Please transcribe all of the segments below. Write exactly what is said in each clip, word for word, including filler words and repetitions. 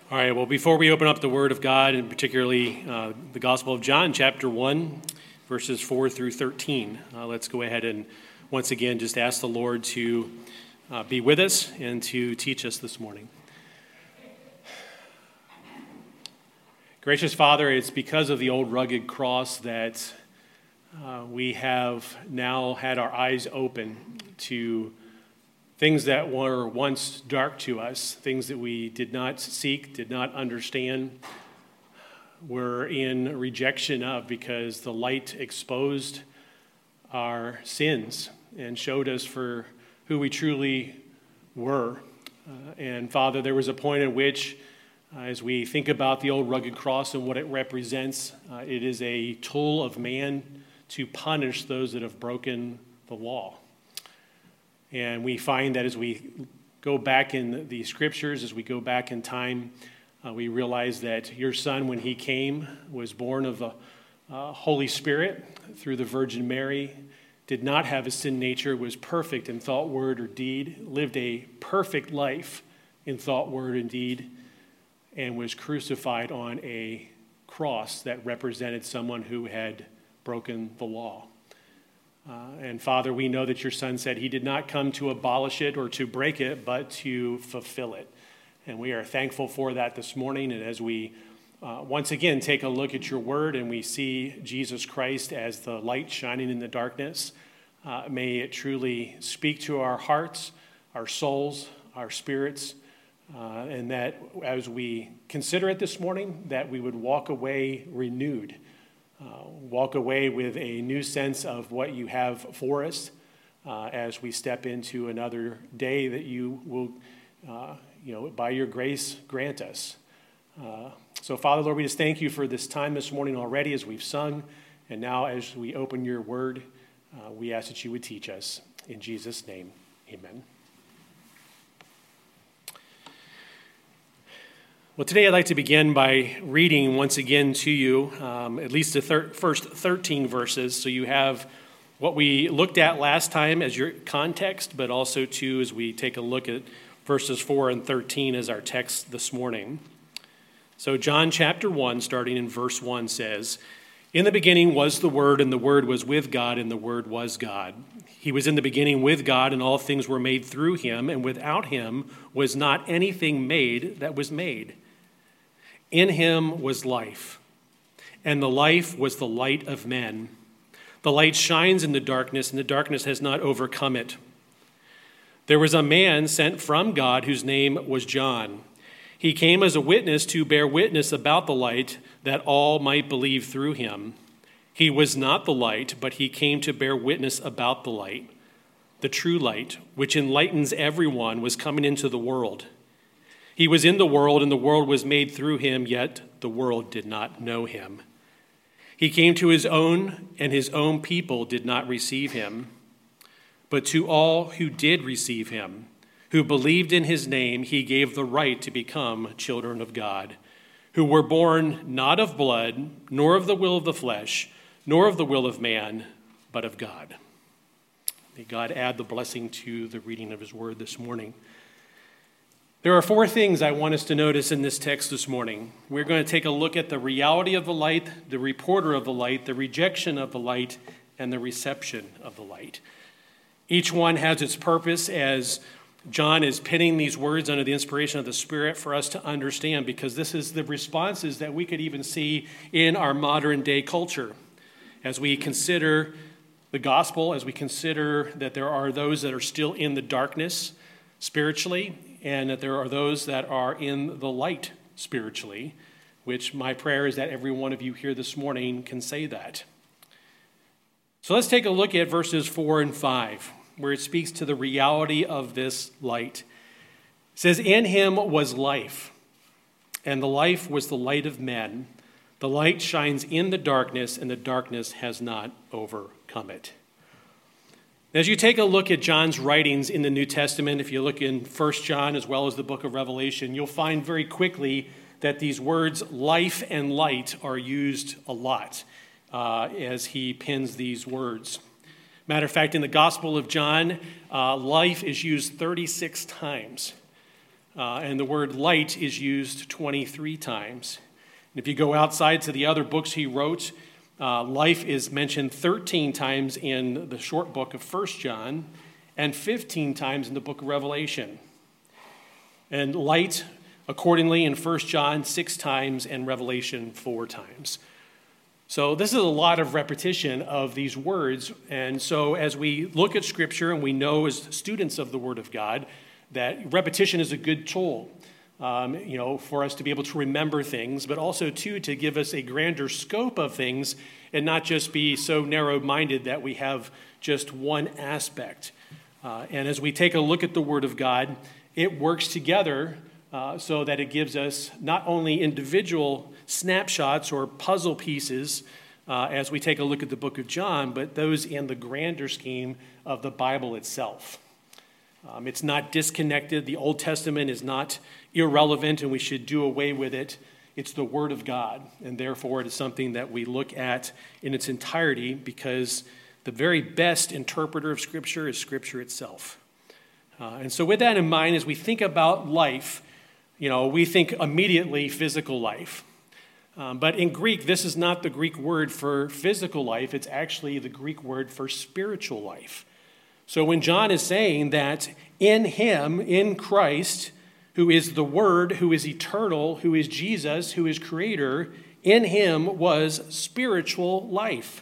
All right, well, before we open up the Word of God, and particularly uh, the Gospel of John, chapter one, verses four through thirteen, uh, let's go ahead and once again just ask the Lord to uh, be with us and to teach us this morning. Gracious Father, it's because of the old rugged cross that uh, we have now had our eyes open to things that were once dark to us, things that we did not seek, did not understand, were in rejection of, because the light exposed our sins and showed us for who we truly were. Uh, and Father, there was a point at which, uh, as we think about the old rugged cross and what it represents, uh, it is a tool of man to punish those that have broken the law. And we find that as we go back in the scriptures, as we go back in time, uh, we realize that your Son, when he came, was born of the uh, Holy Spirit through the Virgin Mary, did not have a sin nature, was perfect in thought, word, or deed, lived a perfect life in thought, word, and deed, and was crucified on a cross that represented someone who had broken the law. Uh, and Father, we know that your Son said he did not come to abolish it or to break it, but to fulfill it. And we are thankful for that this morning. And as we uh, once again take a look at your word and we see Jesus Christ as the light shining in the darkness, uh, may it truly speak to our hearts, our souls, our spirits, uh, and that as we consider it this morning, that we would walk away renewed. Uh, walk away with a new sense of what you have for us uh, as we step into another day that you will, uh, you know, by your grace, grant us. Uh, so, Father, Lord, we just thank you for this time this morning already as we've sung. And now as we open your word, uh, we ask that you would teach us. In Jesus' name, amen. Well, today I'd like to begin by reading once again to you um, at least the thir- first thirteen verses, so you have what we looked at last time as your context, but also too as we take a look at verses four and thirteen as our text this morning. So John chapter one, starting in verse one, says, "In the beginning was the Word, and the Word was with God, and the Word was God. He was in the beginning with God, and all things were made through him, and without him was not anything made that was made. In him was life, and the life was the light of men. The light shines in the darkness, and the darkness has not overcome it. There was a man sent from God whose name was John. He came as a witness to bear witness about the light, that all might believe through him. He was not the light, but he came to bear witness about the light. The true light, which enlightens everyone, was coming into the world. He was in the world, and the world was made through him, yet the world did not know him. He came to his own, and his own people did not receive him. But to all who did receive him, who believed in his name, he gave the right to become children of God, who were born not of blood, nor of the will of the flesh, nor of the will of man, but of God." May God add the blessing to the reading of his word this morning. There are four things I want us to notice in this text this morning. We're going to take a look at the reality of the light, the reporter of the light, the rejection of the light, and the reception of the light. Each one has its purpose as John is penning these words under the inspiration of the Spirit for us to understand, because this is the responses that we could even see in our modern day culture. As we consider the gospel, as we consider that there are those that are still in the darkness spiritually, and that there are those that are in the light spiritually, which my prayer is that every one of you here this morning can say that. So let's take a look at verses four and five, where it speaks to the reality of this light. It says, "In him was life, and the life was the light of men. The light shines in the darkness, and the darkness has not overcome it." As you take a look at John's writings in the New Testament, if you look in First John as well as the book of Revelation, you'll find very quickly that these words life and light are used a lot uh, as he pens these words. Matter of fact, in the Gospel of John, uh, life is used thirty-six times. uh, and the word light is used twenty-three times. And if you go outside to the other books he wrote, uh, life is mentioned thirteen times in the short book of First John and fifteen times in the book of Revelation. And light, accordingly, in First John six times and Revelation four times. So this is a lot of repetition of these words. And so as we look at Scripture, and we know as students of the Word of God, that repetition is a good tool, um, you know, for us to be able to remember things, but also, too, to give us a grander scope of things and not just be so narrow-minded that we have just one aspect. Uh, and as we take a look at the Word of God, it works together uh, so that it gives us not only individual snapshots or puzzle pieces uh, as we take a look at the book of John, but those in the grander scheme of the Bible itself. Um, it's not disconnected. The Old Testament is not irrelevant and we should do away with it. It's the Word of God, and therefore it is something that we look at in its entirety because the very best interpreter of Scripture is Scripture itself. Uh, and so with that in mind, as we think about life, you know, we think immediately physical life. Um, but in Greek, this is not the Greek word for physical life. It's actually the Greek word for spiritual life. So when John is saying that in him, in Christ, who is the Word, who is eternal, who is Jesus, who is Creator, in him was spiritual life.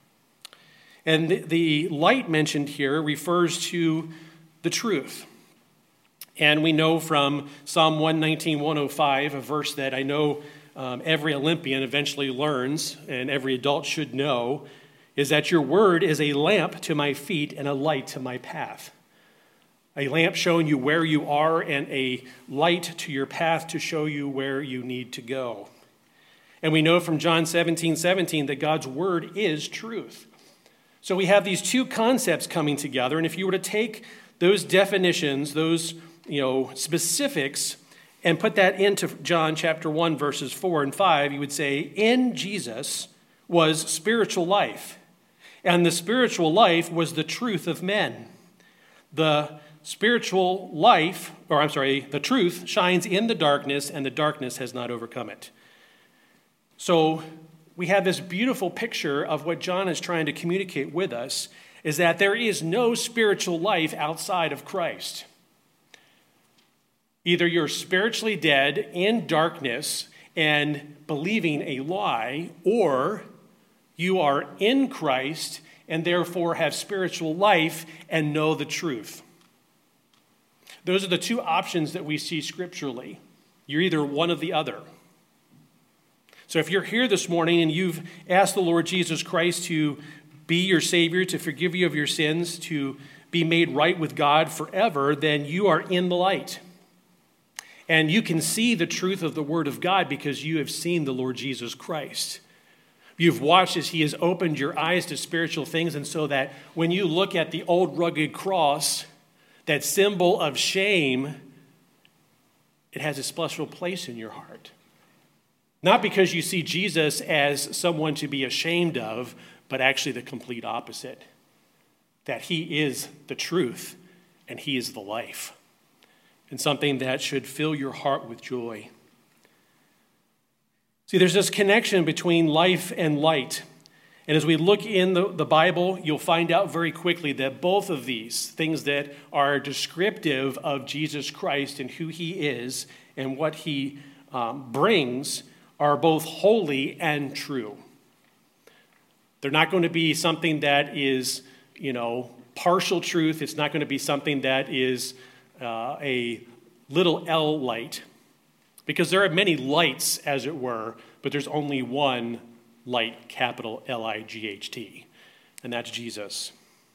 And the, the light mentioned here refers to the truth. And we know from Psalm one nineteen, one oh five, a verse that I know um, every Olympian eventually learns and every adult should know, is that your word is a lamp to my feet and a light to my path. A lamp showing you where you are and a light to your path to show you where you need to go. And we know from John seventeen, seventeen that God's word is truth. So we have these two concepts coming together, and if you were to take those definitions, those you know, specifics, and put that into John chapter one, verses four and five, you would say, in Jesus was spiritual life, and the spiritual life was the truth of men. The spiritual life, or I'm sorry, the truth shines in the darkness, and the darkness has not overcome it. So we have this beautiful picture of what John is trying to communicate with us, is that there is no spiritual life outside of Christ. Either you're spiritually dead in darkness and believing a lie, or you are in Christ and therefore have spiritual life and know the truth. Those are the two options that we see scripturally. You're either one or the other. So if you're here this morning and you've asked the Lord Jesus Christ to be your Savior, to forgive you of your sins, to be made right with God forever, then you are in the light. And you can see the truth of the Word of God because you have seen the Lord Jesus Christ. You've watched as He has opened your eyes to spiritual things, and so that when you look at the old rugged cross, that symbol of shame, it has a special place in your heart. Not because you see Jesus as someone to be ashamed of, but actually the complete opposite. That He is the truth and He is the life. And something that should fill your heart with joy. See, there's this connection between life and light. And as we look in the, the Bible, you'll find out very quickly that both of these things that are descriptive of Jesus Christ and who He is and what He um, brings are both holy and true. They're not going to be something that is, you know, partial truth. It's not going to be something that is uh, a little L light. Because there are many lights, as it were, but there's only one light, capital L I G H T, and that's Jesus.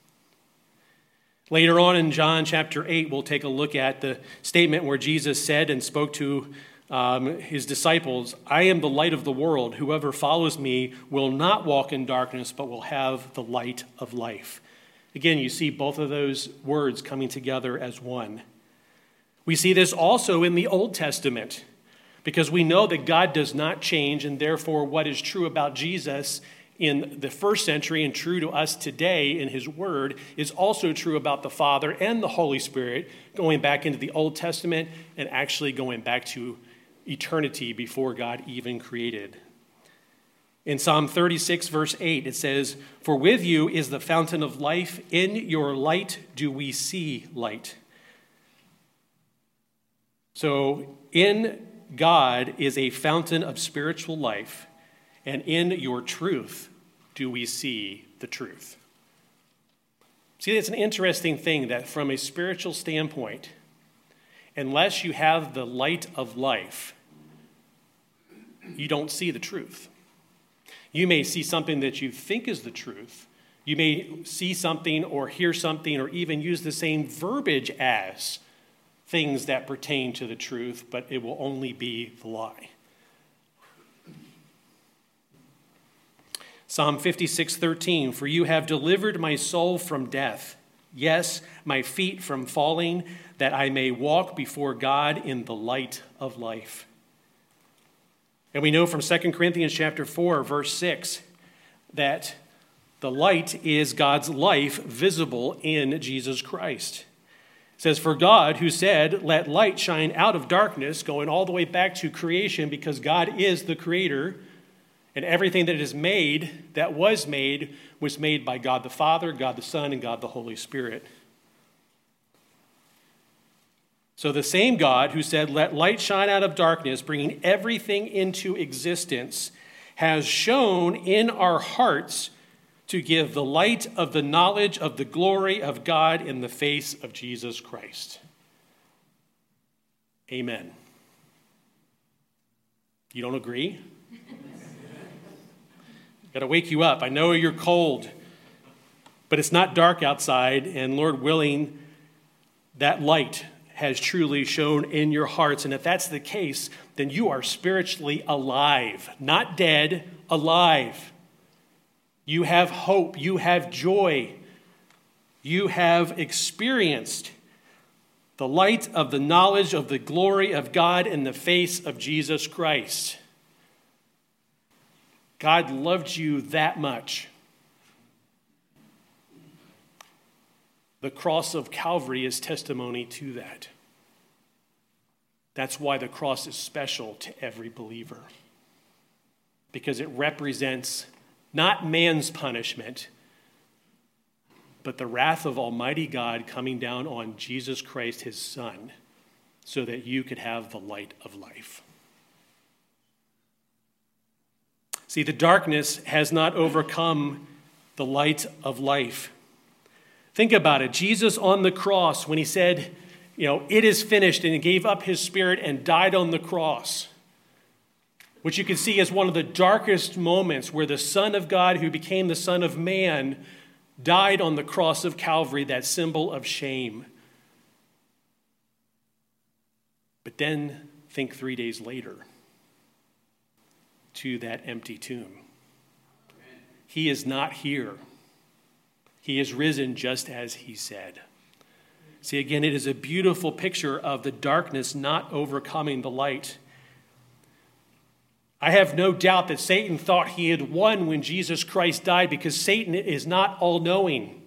Later on in John chapter eight, we'll take a look at the statement where Jesus said and spoke to um, his disciples, I am the light of the world. Whoever follows me will not walk in darkness, but will have the light of life. Again, you see both of those words coming together as one. We see this also in the Old Testament, because we know that God does not change, and therefore what is true about Jesus in the first century and true to us today in his word is also true about the Father and the Holy Spirit, going back into the Old Testament and actually going back to eternity before God even created. In Psalm thirty-six, verse eight, it says, "For with you is the fountain of life. In your light do we see light." So in God is a fountain of spiritual life, and in your truth do we see the truth. See, it's an interesting thing that from a spiritual standpoint, unless you have the light of life, you don't see the truth. You may see something that you think is the truth. You may see something or hear something or even use the same verbiage as things that pertain to the truth, but it will only be the lie. Psalm fifty-six, thirteen, "For you have delivered my soul from death, yes, my feet from falling, that I may walk before God in the light of life." And we know from Second Corinthians chapter four, verse six, that the light is God's life visible in Jesus Christ. It says, "For God, who said, 'Let light shine out of darkness,'" going all the way back to creation, because God is the creator, and everything that is made, that was made, was made by God the Father, God the Son, and God the Holy Spirit. So the same God who said, "Let light shine out of darkness," bringing everything into existence, has shone in our hearts to give the light of the knowledge of the glory of God in the face of Jesus Christ. Amen. You don't agree? Got to wake you up. I know you're cold, but it's not dark outside, and Lord willing, that light has truly shone in your hearts. And if that's the case, then you are spiritually alive, not dead, alive. You have hope. You have joy. You have experienced the light of the knowledge of the glory of God in the face of Jesus Christ. God loved you that much. The cross of Calvary is testimony to that. That's why the cross is special to every believer, because it represents not man's punishment, but the wrath of Almighty God coming down on Jesus Christ, his Son, so that you could have the light of life. See, the darkness has not overcome the light of life. Think about it. Jesus on the cross, when he said, you know, "It is finished," and he gave up his spirit and died on the cross, which you can see as one of the darkest moments where the Son of God, who became the Son of Man, died on the cross of Calvary, that symbol of shame. But then think three days later to that empty tomb. He is not here. He is risen just as he said. See, again, it is a beautiful picture of the darkness not overcoming the light. I have no doubt that Satan thought he had won when Jesus Christ died, because Satan is not all-knowing.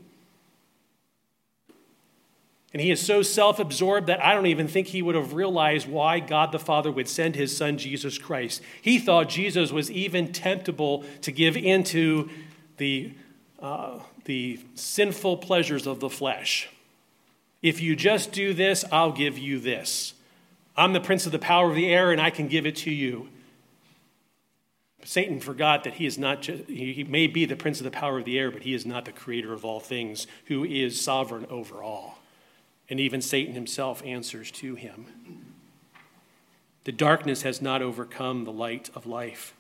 And he is so self-absorbed that I don't even think he would have realized why God the Father would send his Son, Jesus Christ. He thought Jesus was even temptable to give into the, uh, the sinful pleasures of the flesh. If you just do this, I'll give you this. I'm the prince of the power of the air, and I can give it to you. Satan forgot that he is not just, he may be the prince of the power of the air, but he is not the creator of all things, who is sovereign over all. And even Satan himself answers to him. The darkness has not overcome the light of life.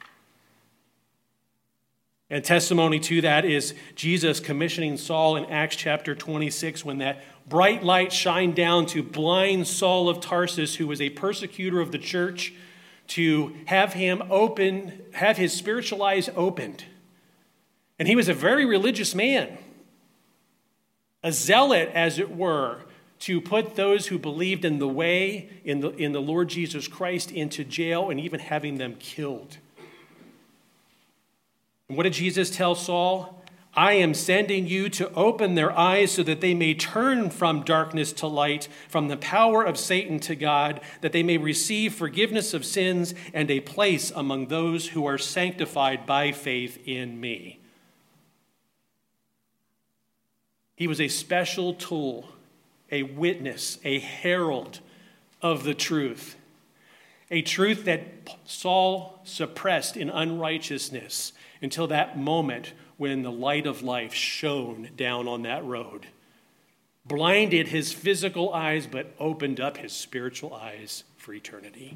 And testimony to that is Jesus commissioning Saul in Acts chapter twenty-six, when that bright light shined down to blind Saul of Tarsus, who was a persecutor of the church, to have him open, have his spiritual eyes opened. And he was a very religious man, a zealot, as it were, to put those who believed in the way, in the, in the Lord Jesus Christ, into jail and even having them killed. And what did Jesus tell Saul? I am sending you to open their eyes so that they may turn from darkness to light, from the power of Satan to God, that they may receive forgiveness of sins and a place among those who are sanctified by faith in me. He was a special tool, a witness, a herald of the truth, a truth that Saul suppressed in unrighteousness until that moment when the light of life shone down on that road, blinded his physical eyes, but opened up his spiritual eyes for eternity.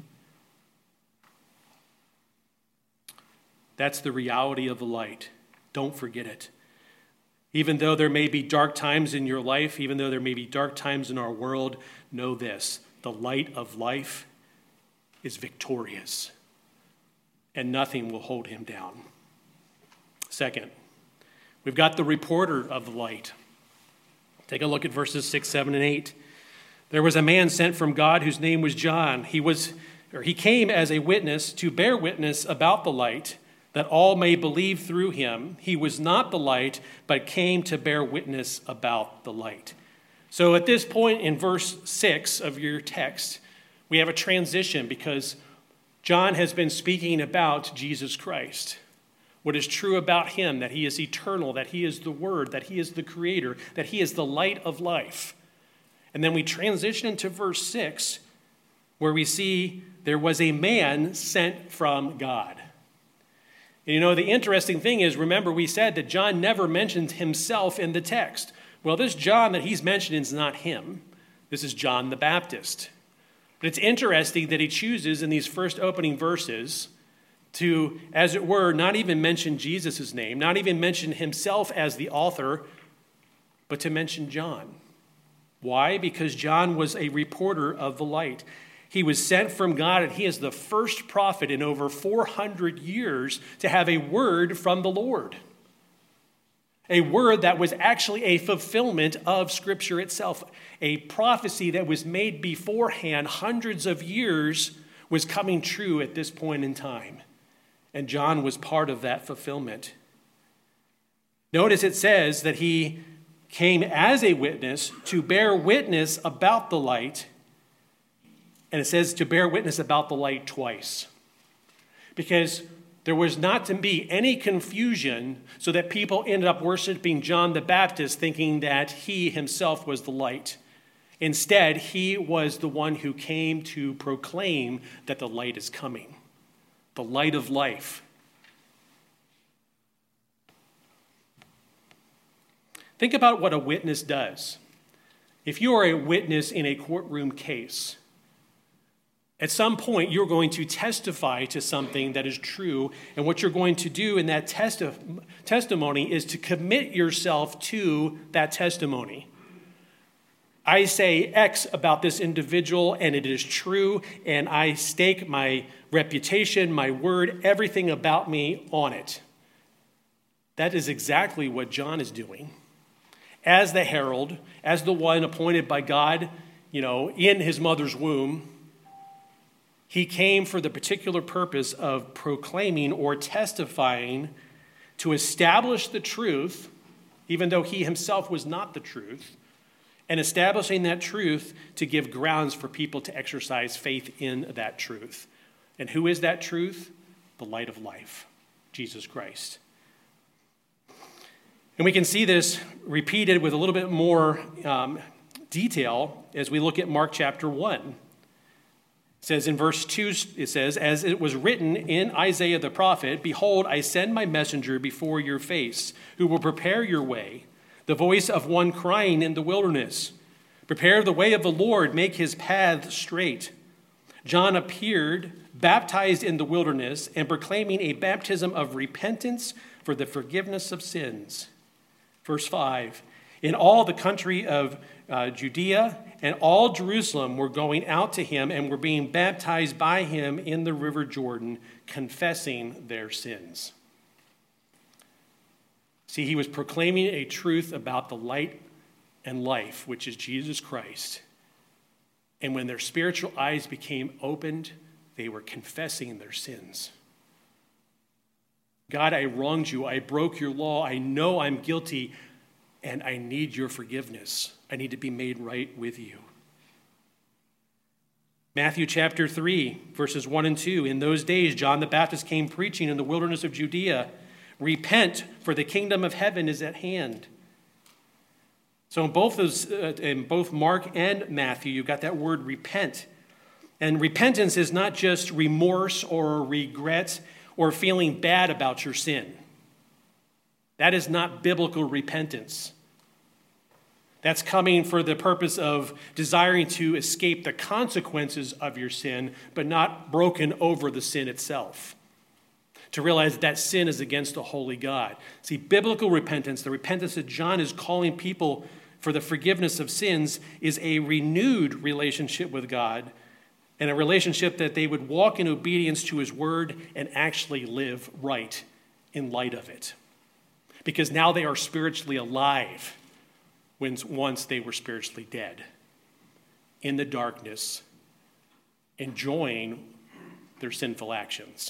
That's the reality of the light. Don't forget it. Even though there may be dark times in your life, even though there may be dark times in our world, know this: the light of life is victorious, and nothing will hold him down. Second, we've got the reporter of the light. Take a look at verses six, seven, and eight. There was a man sent from God whose name was John. He was, or he came as a witness to bear witness about the light, that all may believe through him. He was not the light, but came to bear witness about the light. So at this point in verse six of your text, we have a transition because John has been speaking about Jesus Christ. What is true about him, that he is eternal, that he is the Word, that he is the Creator, that he is the light of life. And then we transition into verse six, where we see there was a man sent from God. And you know, the interesting thing is, remember, we said that John never mentioned himself in the text. Well, this John that he's mentioning is not him. This is John the Baptist. But it's interesting that he chooses in these first opening verses to, as it were, not even mention Jesus' name, not even mention himself as the author, but to mention John. Why? Because John was a reporter of the light. He was sent from God, and he is the first prophet in over four hundred years to have a word from the Lord. A word that was actually a fulfillment of Scripture itself. A prophecy that was made beforehand, hundreds of years, was coming true at this point in time. And John was part of that fulfillment. Notice it says that he came as a witness to bear witness about the light. And it says to bear witness about the light twice. Because there was not to be any confusion so that people ended up worshiping John the Baptist thinking that he himself was the light. Instead, he was the one who came to proclaim that the light is coming. The light of life. Think about what a witness does. If you are a witness in a courtroom case, at some point you're going to testify to something that is true, and what you're going to do in that testi- testimony is to commit yourself to that testimony. I say X about this individual, and it is true, and I stake my reputation, my word, everything about me on it. That is exactly what John is doing. As the herald, as the one appointed by God, you know, in his mother's womb, he came for the particular purpose of proclaiming or testifying to establish the truth, even though he himself was not the truth, and establishing that truth to give grounds for people to exercise faith in that truth. And who is that truth? The light of life, Jesus Christ. And we can see this repeated with a little bit more um, detail as we look at Mark chapter one. It says in verse two, it says, as it was written in Isaiah the prophet, behold, I send my messenger before your face, who will prepare your way. The voice of one crying in the wilderness, prepare the way of the Lord, make his path straight. John appeared, baptized in the wilderness, and proclaiming a baptism of repentance for the forgiveness of sins. Verse five, in all the country of uh, Judea and all Jerusalem were going out to him and were being baptized by him in the river Jordan, confessing their sins. See, he was proclaiming a truth about the light and life, which is Jesus Christ. And when their spiritual eyes became opened, they were confessing their sins. God, I wronged you. I broke your law. I know I'm guilty, and I need your forgiveness. I need to be made right with you. Matthew chapter three, verses one and two. In those days, John the Baptist came preaching in the wilderness of Judea, repent, for the kingdom of heaven is at hand. So in both those, uh, in both Mark and Matthew, you've got that word repent. And repentance is not just remorse or regret or feeling bad about your sin. That is not biblical repentance. That's coming for the purpose of desiring to escape the consequences of your sin, but not broken over the sin itself. To realize that, that sin is against a holy God. See, biblical repentance, the repentance that John is calling people for the forgiveness of sins, is a renewed relationship with God, and a relationship that they would walk in obedience to his word and actually live right in light of it. Because now they are spiritually alive when once they were spiritually dead, in the darkness, enjoying their sinful actions.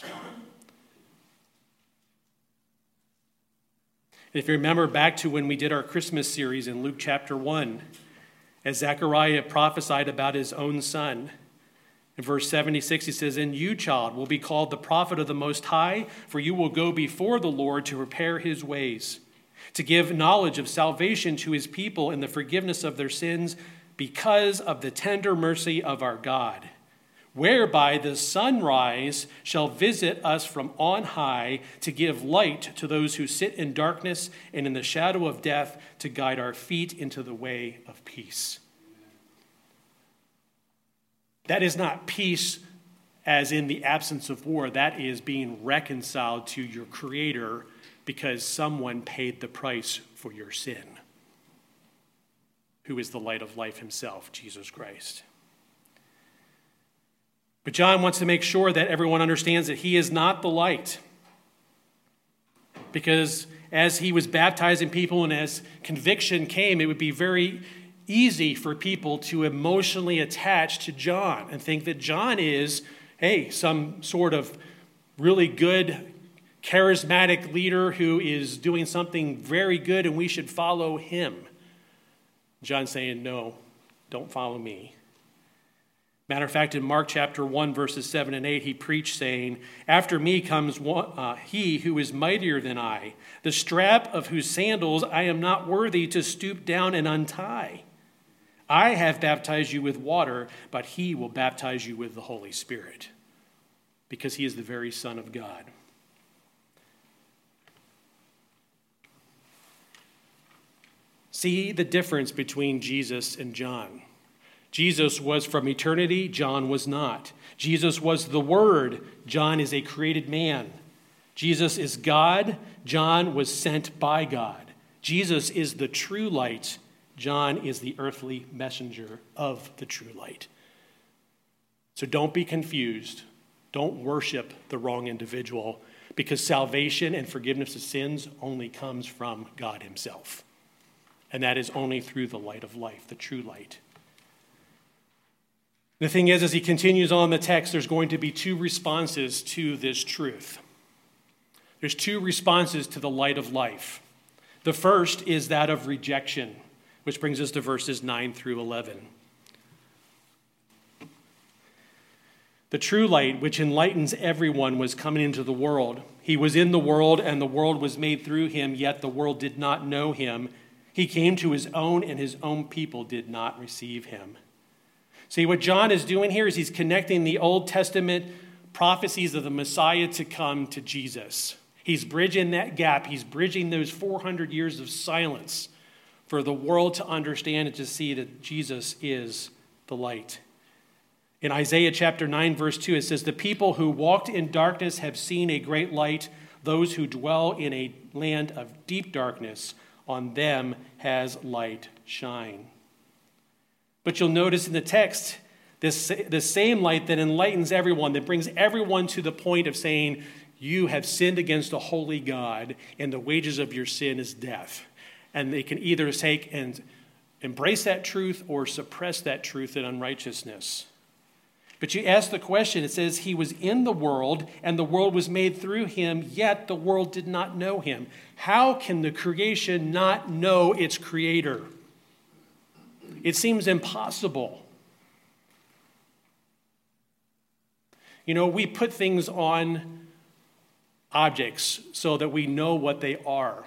If you remember back to when we did our Christmas series in Luke chapter one, as Zechariah prophesied about his own son, in verse seventy-six, he says, "And you, child, will be called the prophet of the Most High, for you will go before the Lord to prepare his ways, to give knowledge of salvation to his people and the forgiveness of their sins, because of the tender mercy of our God, whereby the sunrise shall visit us from on high, to give light to those who sit in darkness and in the shadow of death, to guide our feet into the way of peace." That is not peace as in the absence of war. That is being reconciled to your Creator because someone paid the price for your sin, who is the light of life himself, Jesus Christ. But John wants to make sure that everyone understands that he is not the light, because as he was baptizing people and as conviction came, it would be very easy for people to emotionally attach to John and think that John is, hey, some sort of really good, charismatic leader who is doing something very good and we should follow him. John's saying, no, don't follow me. Matter of fact, in Mark chapter one, verses seven and eight, he preached saying, "After me comes one, uh, he who is mightier than I, the strap of whose sandals I am not worthy to stoop down and untie. I have baptized you with water, but he will baptize you with the Holy Spirit," because he is the very Son of God. See the difference between Jesus and John. Jesus was from eternity, John was not. Jesus was the Word, John is a created man. Jesus is God, John was sent by God. Jesus is the true light, John is the earthly messenger of the true light. So don't be confused. Don't worship the wrong individual, because salvation and forgiveness of sins only comes from God himself. And that is only through the light of life, the true light. The thing is, as he continues on the text, there's going to be two responses to this truth. There's two responses to the light of life. The first is that of rejection, which brings us to verses nine through eleven. The true light, which enlightens everyone, was coming into the world. He was in the world, and the world was made through him, yet the world did not know him. He came to his own, and his own people did not receive him. See, what John is doing here is he's connecting the Old Testament prophecies of the Messiah to come to Jesus. He's bridging that gap. He's bridging those four hundred years of silence for the world to understand and to see that Jesus is the light. In Isaiah chapter nine, verse two, it says, "The people who walked in darkness have seen a great light. Those who dwell in a land of deep darkness, on them has light shine." But you'll notice in the text, this, this same light that enlightens everyone, that brings everyone to the point of saying, you have sinned against a holy God, and the wages of your sin is death. And they can either take and embrace that truth or suppress that truth in unrighteousness. But you ask the question, it says, he was in the world, and the world was made through him, yet the world did not know him. How can the creation not know its creator? It seems impossible. You know, we put things on objects so that we know what they are.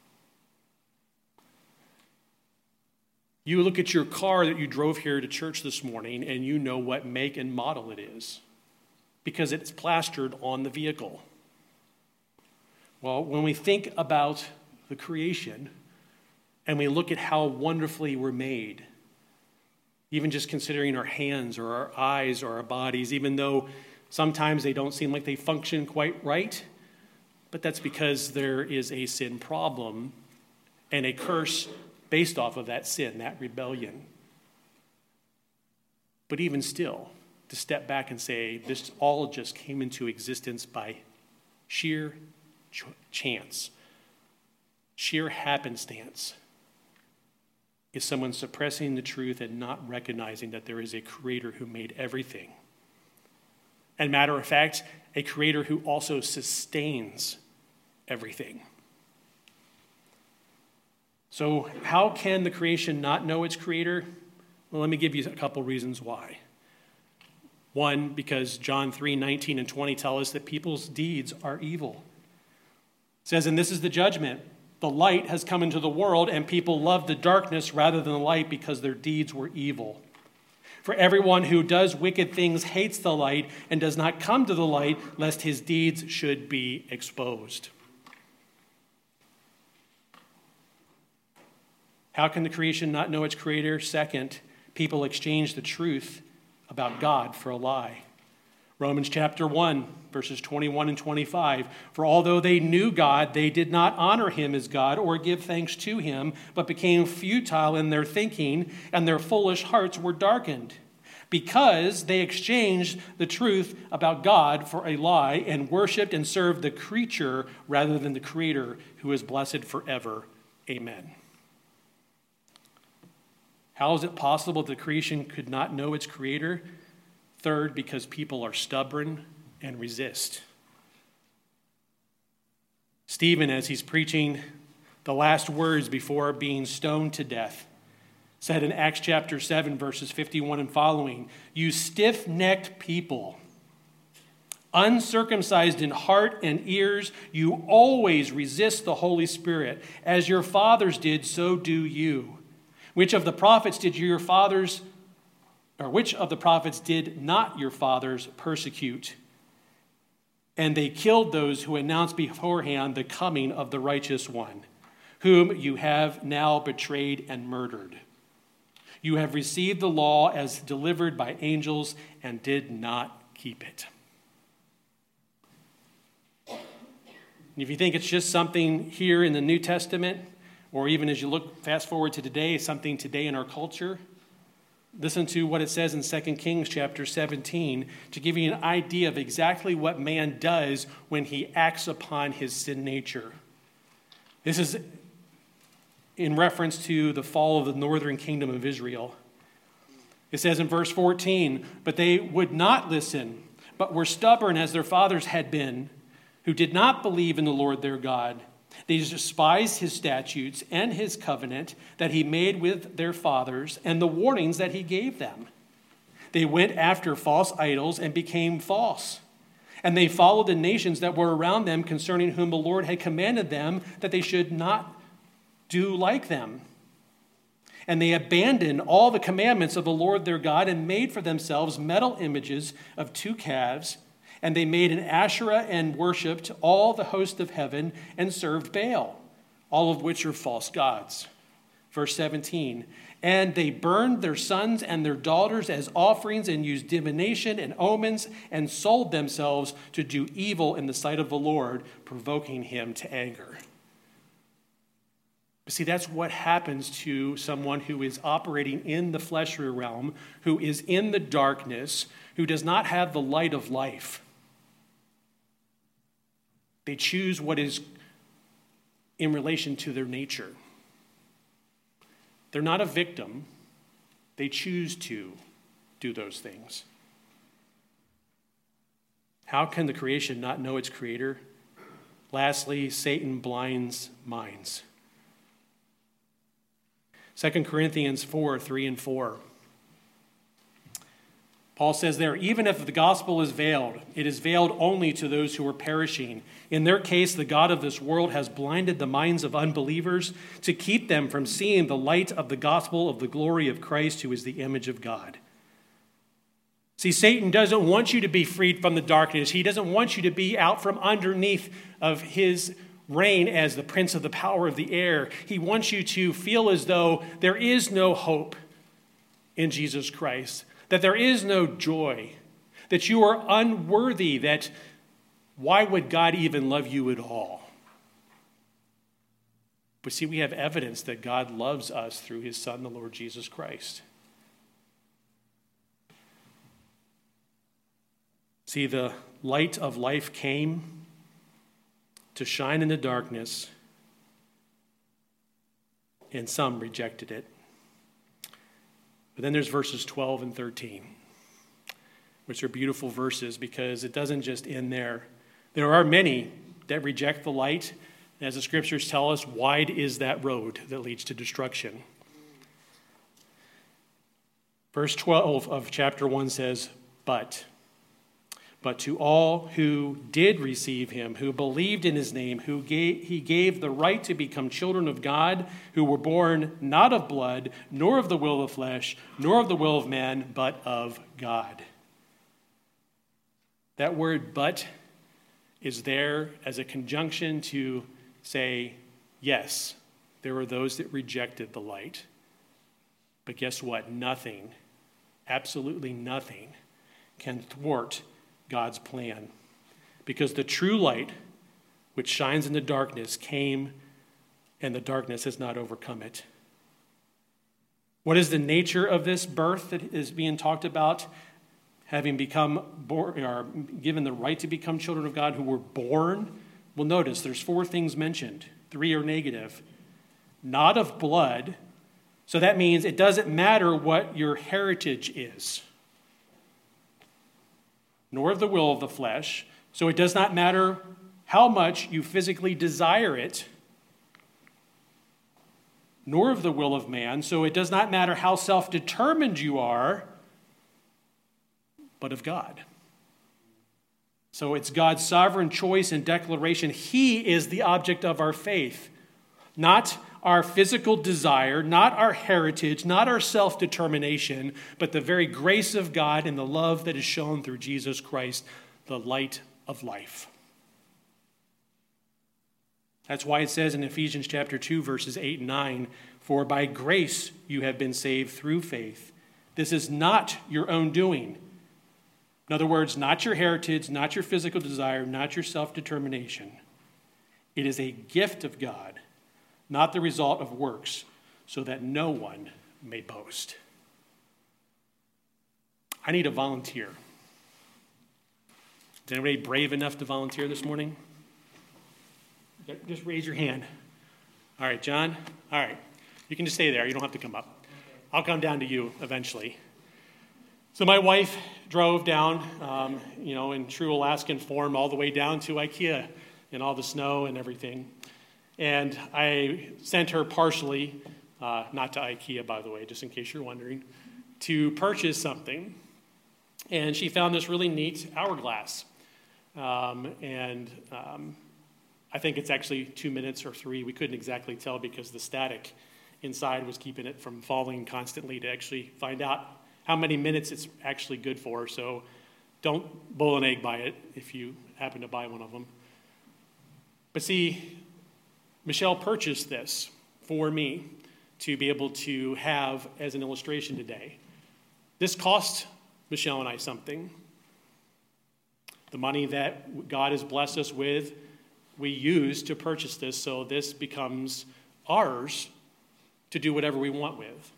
You look at your car that you drove here to church this morning and you know what make and model it is because it's plastered on the vehicle. Well, when we think about the creation and we look at how wonderfully we're made, even just considering our hands or our eyes or our bodies, even though sometimes they don't seem like they function quite right, but that's because there is a sin problem and a curse based off of that sin, that rebellion. But even still, to step back and say this all just came into existence by sheer ch- chance, sheer happenstance, is someone suppressing the truth and not recognizing that there is a creator who made everything. And matter of fact, a creator who also sustains everything. So how can the creation not know its creator? Well, let me give you a couple reasons why. One, because John three nineteen and twenty tell us that people's deeds are evil. It says, and this is the judgment. The light has come into the world, and people love the darkness rather than the light because their deeds were evil. For everyone who does wicked things hates the light and does not come to the light, lest his deeds should be exposed. How can the creation not know its creator? Second, people exchange the truth about God for a lie. Romans chapter one, verses twenty-one and twenty-five. For although they knew God, they did not honor him as God or give thanks to him, but became futile in their thinking, and their foolish hearts were darkened. Because they exchanged the truth about God for a lie and worshiped and served the creature rather than the Creator, who is blessed forever. Amen. How is it possible that the creation could not know its creator? Third, because people are stubborn and resist. Stephen, as he's preaching the last words before being stoned to death, said in Acts chapter seven, verses fifty-one and following, you stiff-necked people, uncircumcised in heart and ears, you always resist the Holy Spirit. As your fathers did, so do you. Which of the prophets did your fathers, or which of the prophets did not your fathers persecute? And they killed those who announced beforehand the coming of the righteous one, whom you have now betrayed and murdered. You have received the law as delivered by angels and did not keep it. And if you think it's just something here in the New Testament, or even as you look fast forward to today, something today in our culture, listen to what it says in Second Kings chapter seventeen to give you an idea of exactly what man does when he acts upon his sin nature. This is in reference to the fall of the northern kingdom of Israel. It says in verse fourteen, but they would not listen, but were stubborn as their fathers had been, who did not believe in the Lord their God. They despised his statutes and his covenant that he made with their fathers and the warnings that he gave them. They went after false idols and became false. And they followed the nations that were around them, concerning whom the Lord had commanded them that they should not do like them. And they abandoned all the commandments of the Lord their God and made for themselves metal images of two calves. And they made an Asherah and worshipped all the host of heaven and served Baal, all of which are false gods. Verse seventeen, and they burned their sons and their daughters as offerings and used divination and omens and sold themselves to do evil in the sight of the Lord, provoking him to anger. But see, that's what happens to someone who is operating in the fleshly realm, who is in the darkness, who does not have the light of life. They choose what is in relation to their nature. They're not a victim. They choose to do those things. How can the creation not know its creator? Lastly, Satan blinds minds. Second Corinthians four, three and four. Paul says there, even if the gospel is veiled, it is veiled only to those who are perishing. In their case, the God of this world has blinded the minds of unbelievers to keep them from seeing the light of the gospel of the glory of Christ, who is the image of God. See, Satan doesn't want you to be freed from the darkness. He doesn't want you to be out from underneath of his reign as the prince of the power of the air. He wants you to feel as though there is no hope in Jesus Christ, that there is no joy, that you are unworthy, that why would God even love you at all? But see, we have evidence that God loves us through his Son, the Lord Jesus Christ. See, the light of life came to shine in the darkness, and some rejected it. But then there's verses twelve and thirteen, which are beautiful verses because it doesn't just end there. There are many that reject the light. As the scriptures tell us, wide is that road that leads to destruction. Verse twelve of chapter one says, But, but to all who did receive him, who believed in his name, who gave, he gave the right to become children of God, who were born not of blood, nor of the will of flesh, nor of the will of man, but of God. That word but is there as a conjunction to say, yes, there were those that rejected the light. But guess what? Nothing, absolutely nothing, can thwart God's plan. Because the true light, which shines in the darkness, came, and the darkness has not overcome it. What is the nature of this birth that is being talked about? Having become born, or given the right to become children of God who were born. Well, notice there's four things mentioned. Three are negative. Not of blood. So that means it doesn't matter what your heritage is. Nor of the will of the flesh. So it does not matter how much you physically desire it. Nor of the will of man. So it does not matter how self-determined you are, but of God. So it's God's sovereign choice and declaration. He is the object of our faith, not our physical desire, not our heritage, not our self-determination, but the very grace of God and the love that is shown through Jesus Christ, the light of life. That's why it says in Ephesians chapter two, verses eight and nine, for by grace you have been saved through faith. This is not your own doing. In other words, not your heritage, not your physical desire, not your self-determination. It is a gift of God, not the result of works, so that no one may boast. I need a volunteer. Is anybody brave enough to volunteer this morning? Just raise your hand. All right, John. All right. You can just stay there. You don't have to come up. I'll come down to you eventually. So my wife drove down, um, you know, in true Alaskan form, all the way down to IKEA in all the snow and everything. And I sent her partially, uh, not to IKEA, by the way, just in case you're wondering, to purchase something. And she found this really neat hourglass. Um, and um, I think it's actually two minutes or three. We couldn't exactly tell because the static inside was keeping it from falling constantly to actually find out how many minutes it's actually good for. So don't boil an egg by it if you happen to buy one of them. But see, Michelle purchased this for me to be able to have as an illustration today. This cost Michelle and I something. The money that God has blessed us with, we use to purchase this, so this becomes ours to do whatever we want with.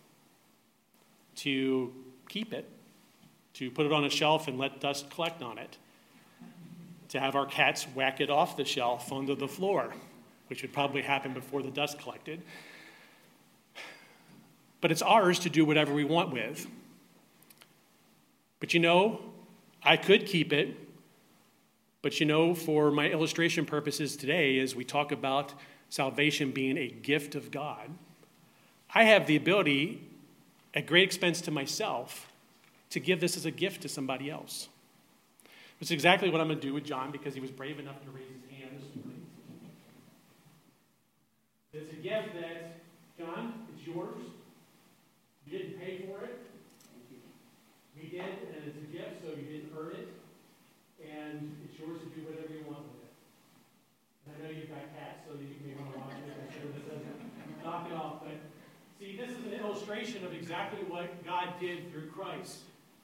To keep it, to put it on a shelf and let dust collect on it. To have our cats whack it off the shelf onto the floor, which would probably happen before the dust collected. But it's ours to do whatever we want with. But you know, I could keep it, But you know, for my illustration purposes today, as we talk about salvation being a gift of God, I have the ability, at great expense to myself, to give this as a gift to somebody else. Which is exactly what I'm going to do with John, because he was brave enough to raise his hand this morning. It's a gift that, John, it's yours. You didn't pay for it. We did, and it's a gift, so you didn't earn it. And it's yours to do whatever you want with it. And I know you've got cats, so you may want to watch it. I'm sure this doesn't knock it off. But see, this is an illustration of exactly what God did through Christ.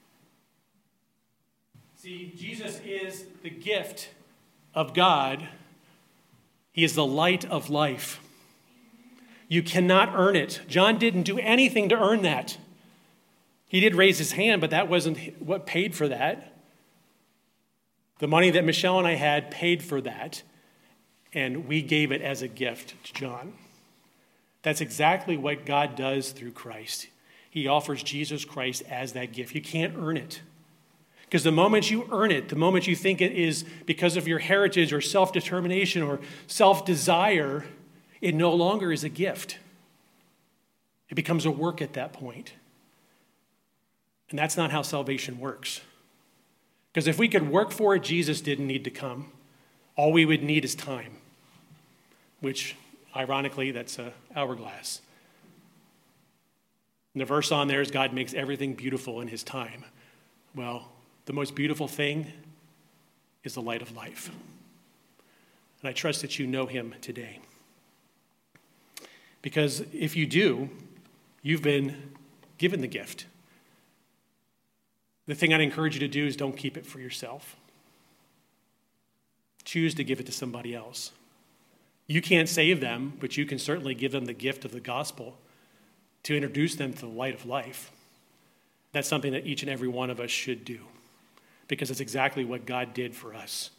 See, Jesus is the gift of God. He is the light of life. You cannot earn it. John didn't do anything to earn that. He did raise his hand, but that wasn't what paid for that. The money that Michelle and I had paid for that, and we gave it as a gift to John. That's exactly what God does through Christ. He offers Jesus Christ as that gift. You can't earn it. Because the moment you earn it, the moment you think it is because of your heritage or self-determination or self-desire, it no longer is a gift. It becomes a work at that point. And that's not how salvation works. Because if we could work for it, Jesus didn't need to come. All we would need is time, which, ironically, that's an hourglass. And the verse on there is God makes everything beautiful in his time. Well, the most beautiful thing is the light of life. And I trust that you know him today. Because if you do, you've been given the gift. The thing I'd encourage you to do is don't keep it for yourself. Choose to give it to somebody else. You can't save them, but you can certainly give them the gift of the gospel to introduce them to the light of life. That's something that each and every one of us should do, because it's exactly what God did for us.